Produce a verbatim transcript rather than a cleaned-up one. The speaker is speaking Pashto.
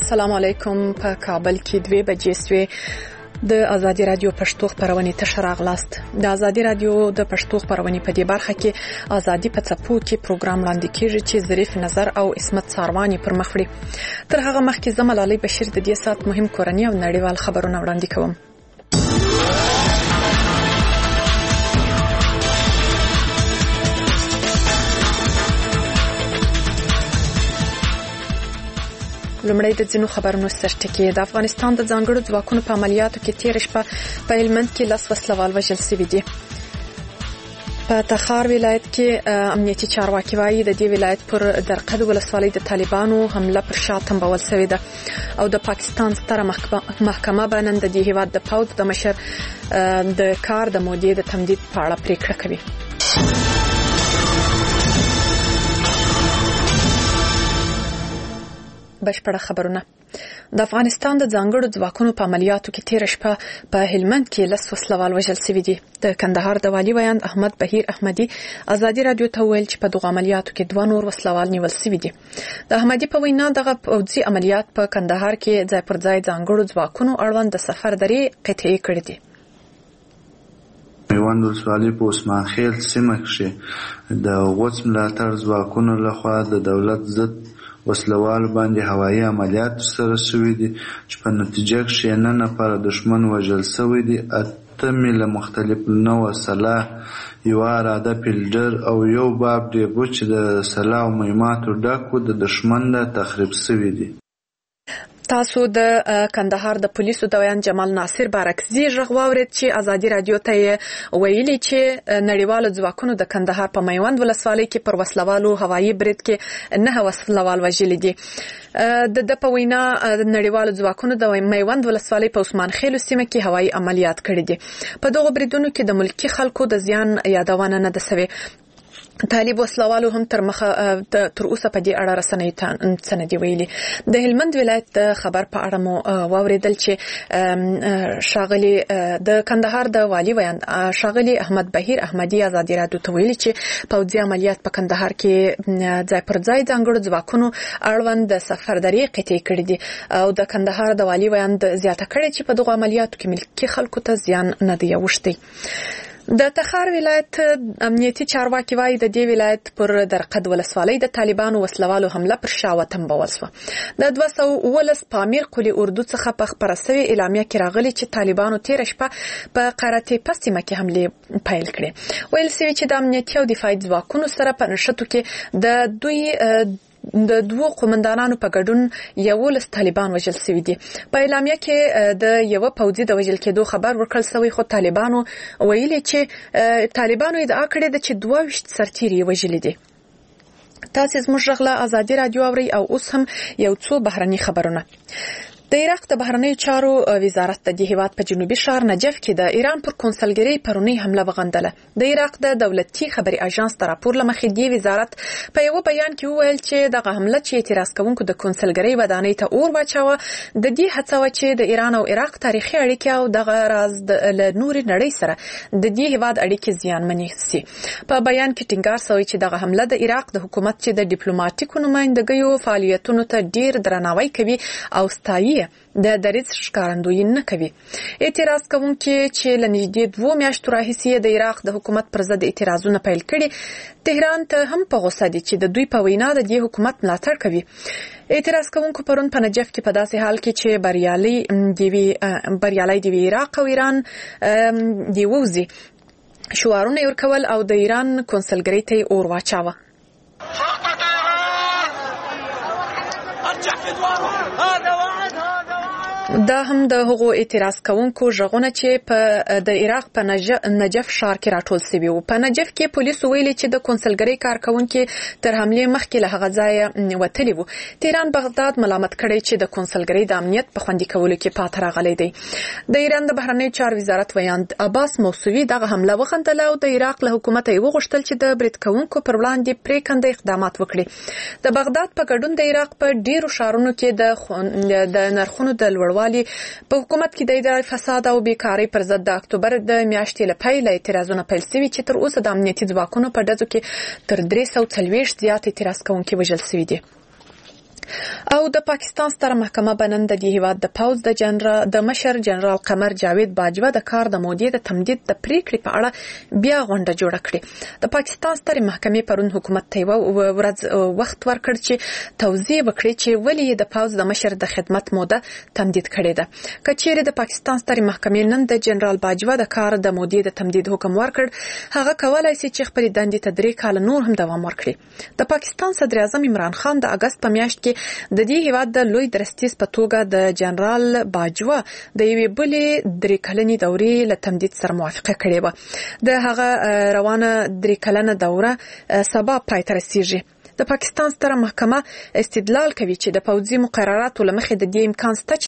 السلام علیکم. په کابل کې دوه بجې سوې د ازادي رادیو پښتو خبرونه ته راغلاست. د ازادي رادیو د پښتو خبرونه په دې برخه کې ازادي په څپو کې پروګرام وړاندې کیږي چې ظریف نظر او اسمت ساروانی پر مخ وړي. تر هغه مخکې زه ملالۍ بشیر د دې سات مهم کورنی او نړیوال خبرونه وړاندې کوم. لومړی د ځینو خبرونو سرټکی. د افغانستان د ځانګړو ځواکونو په عملیاتو کې تیر شپه په هلمند کې لس وسلوال وژل شوي دي. په تخار ولایت کې امنیتي چارواکي وایي د دې ولایت پر درقد ولسوالۍ د طالبانو حمله پر شا تنبول شوې ده او د پاکستان ستره محکمه به نن د دې هیواد د پوځ د مشر د کار د مودې د تمدید په اړه پریکړه کوي. بشپړه خبرونه. د افغانستان د ځانګړو ځواکونو په عملیاتو کې تیر شپه په هلمند کې لس وسلوال وژل شوي دي. د کندهار د والي ویاند احمد بهیر احمدي ازادي رادیو ته ویل چې په دغه عملیاتو کې دوه نور وسلوال نیول شوي دي. د احمدي په وینا دغه پوځي عملیات په کندهار کې ځای پر ځای ځانګړو ځواکونو اړوند د سفر درې قطعي کړي دي. میوند ولسوالۍ په عثمان خیل سیمه کې د غوڅ ملاتړ ځواکونو لخوا د دولت ضد وسلوال باندې هوایي عملیات سره شوي دي چې په نتیجه کې نه نفر دښمن وژل شوي دي. اته میله مختلف نوع سلاح، یوه اراده فیلډر او یو باب ډیبو چې د سلاح او مهماتو ډک و د دښمن نه تخریب شوي دي. تاسو د کندهار د پولیسو د ویان جمال ناصر بارکزي ژغ واورید چې ازادي رادیو ته ویلي چې نړیوالو ځواکونو د کندهار په میوند ولسوالۍ کې پر وسلوالو هوایي برید کې نه وسلوال وژلي دي. د د په وینا نړیوالو ځواکونو د میوند ولسوالۍ په عثمان خیل سیمه کې هوایي عملیات کړي دي. په دغه بریدونو کې د ملکی خلکو د زیان یادونه نه ده شوې. طالب وسلوالو هم تر مخه تر اوسه په دې اړه رسنۍ ته سندې ویلي. د هلمند ولایت د خبر په اړه مو واوریدل چې شاغلي د کندهار د والي ویاند شاغلي احمد بهیر احمدي ازادي رادیو ته ویلي چې پوځي عملیات په کندهار کې ځای پر ځای ځانګړو ځواکونو اړوند د سفر درې قطعي کړي دي او د کندهار د والي ویاند زیاته کړي چې په دغه عملیاتو کې ملکي خلکو ته زیان نه دی اوښتی. د تخار ولایت امنیتي چارواکي وایي د دې ولایت پر درقد ولسوالۍ د طالبانو وسلوالو حمله پر شا وتنبول شوه. د دوه سوه اوولس په امیر قلي اردو څخه په خپره سوې اعلامیه کې راغلي چې طالبانو تیره شپه په قرطې سیمه کې حملې پیل کړې. ویل شوي چې د امنیتي او دفاعي ځواکونو سره په نښتو کې د دوی د دوه قومندانانو په ګډون یولس طالبان وژل شوي دي. په اعلامیه کې د یو پوځي د وژل کېدو خبر ورکړل شوی خو طالبانو ویلي چې طالبانو ادعا کړې ده چې دوه ویشت سرتیري وژلي دي. تاسو زموږ غږ ازادي رادیو اورئ او اوس هم یو څو بهرني خبرونه. د عراق د بهرنیو چارو وزارت د دې هیواد په جنوبي ښار نجف کې د ایران پر کنسلګرۍ پرونی حمله وغندله. د عراق د دولتي خبري اژانس تر راپور لمخې دی وزارت په یو بیان کې وویل چې دغه حمله چې اعتراض کوونکو د کنسلګرۍ ودانۍ ته اور واچوه د دې هڅه و چې د ایران او عراق تاریخي اړیکې او دغه راز د نوري نړۍ سره د دې هیواد اړیکې زیانمنې شي. په بیان کې ټینګار شوی چې دغه حمله د عراق د حکومت چې د ډیپلوماټیکو نمائندګیو فعالیتونو ته ډیر درناوی کوي او ستایي د دریځ ښکارندویي نه کوي. اعتراض کوونکي چې له نږدې دوه میاشتو راهیسې د عراق د حکومت پر ضد اعتراضونه پیل کړي تهران ته هم په غوسه دي چې د دوی په وینا د دې حکومت ملاتړ کوي. اعتراض کوونکو پرون په نجف کې په داسې حال کې چې بریالي دی بریالي دی عراق او ایران دی ووزي شعارونه ورکول او د ایران کنسلګرۍ ته اور واچاوه. دا هم د هغو اعتراض کوونکو ژغونه چې په د عراق په نجف ښار کې راټول شوي وو. په نجف کې پولیسو ویلي چې د کنسلګرۍ کارکونکي تر حملې مخکې له هغه ځایه وتلي وو. تهران بغداد ملامت کړی چې د کنسلګرۍ د امنیت په خوندي کولو کې پاتې راغلی دی. د ایران د بهرنیو چارو وزارت ویاند عباس موسوي دغه حمله وغندله او د عراق له حکومت یې وغوښتل چې د برید کوونکو پر وړاندې پریکنده اقدامات وکړي. د بغداد په ګډون د عراق په ډیرو ښارونو کې د نرخونو د لوړوالي په حکومت کې د اداري فساد او بیکاری پر ضد د اکتوبر د میاشتې لپاره اعتراضونه پیل شوي چې تر اوسه د امنیتي ځواکونو په ډزو کې تر درې سوه څلوېښت زیات اعتراض کوونکي وژل شوي دي. او د پاکستان ستره محکمه بنن د دې هیواد د پوز د جنرال د مشر جنرال قمر جاوید باجوه د کار د مودې د تمدید د پریکړې په اړه بیا غونډه جوړه کړې. د پاکستان ستره محکمې پرون حکومت ته یو ورځ وخت ورکړ چې توضیح وکړي چې ولې د پوز د مشر د خدمت موده تمدید کړې ده. کچېره د پاکستان ستره محکمې نن د جنرال باجوه د کار د مودې د تمدید حکم ورکړ، هغه کولای شي چې خپل دندې ته درې کاله نور هم دوام ورکړي. د پاکستان صدر اعظم عمران خان د اگست په میاشت کې د دې هیواد د لوی درستیز په توګه د جنرال باجوه د یوې بلې درې کلنې دورې له تمدید سره موافقه کړې وه. د هغه روانه درې کلنه دوره سبا پای ته رسیږي. د پاکستان ستره محکمه استدلال کوي چې د پوځي مقرراتو له مخې د دې امکان شته